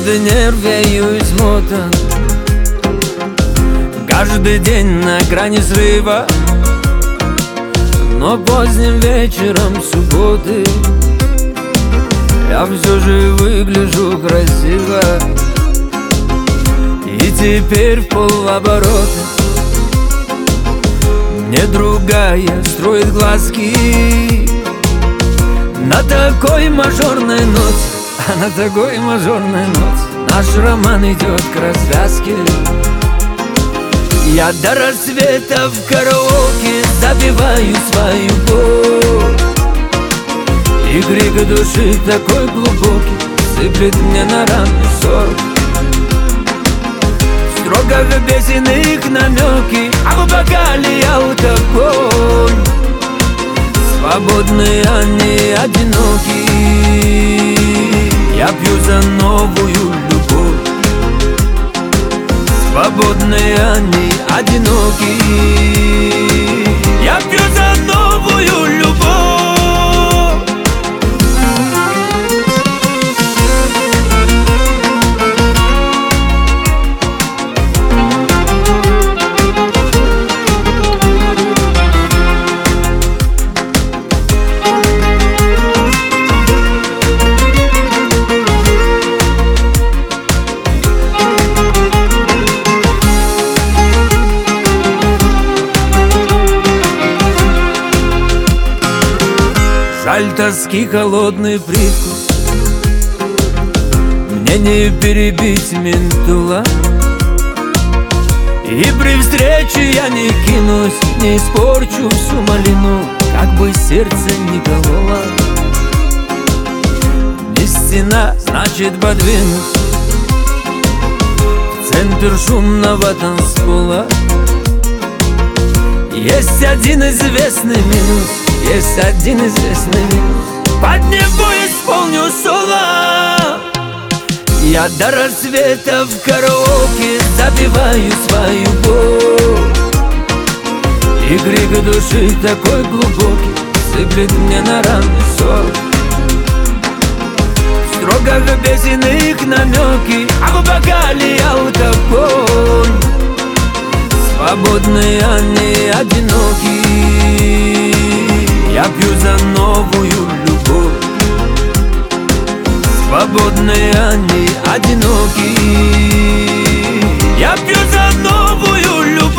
каждый нерв ею измотан, каждый день на грани срыва. Но поздним вечером субботы я все же выгляжу красиво. И теперь в полоборота мне другая строит глазки. На такой мажорной ноте, на такой мажорной ноте наш роман идет к развязке. Я до рассвета в караоке забиваю свою боль, и крик души такой глубокий сыплет мне на раны соль. В строках песенных намеки, а в бокале алкоголь. Свободные они одиноки, я пью за новую любовь. Свободные они одиноки, я пью за новую любовь. Жаль тоски холодный привкус, мне не перебить ментула. И при встрече я не кинусь, не испорчу всю малину, как бы сердце не кололо. Не стена, значит подвинусь в центр шумного танцпола. Есть один известный минус, есть один известный минус. Под него исполню соло. Я до рассвета в караоке забиваю свою боль, и крик души такой глубокий сыплет мне на раны соль. В строках песенных намеки, а в бокале алкоголь. Свободные они одиноки, я пью за новую любовь. Свободные они одиноки, я пью за новую любовь.